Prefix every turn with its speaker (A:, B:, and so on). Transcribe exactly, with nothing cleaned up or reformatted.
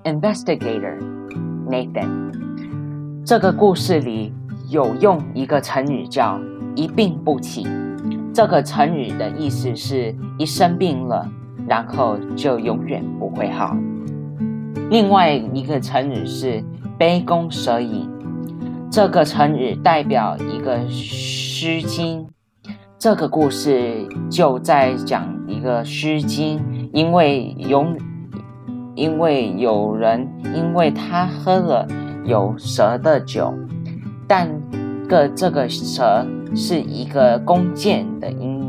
A: investigator Nathan。这个故事里有用一个成语叫一病不起，这个成语的意思是一生病了，然后就永远不会好。另外一个成语是杯弓蛇影，这个成语代表一个虚惊。这个故事就在讲一个虚惊，因为有因为有人因为他喝了有蛇的酒，但个这个蛇是一个弓箭的音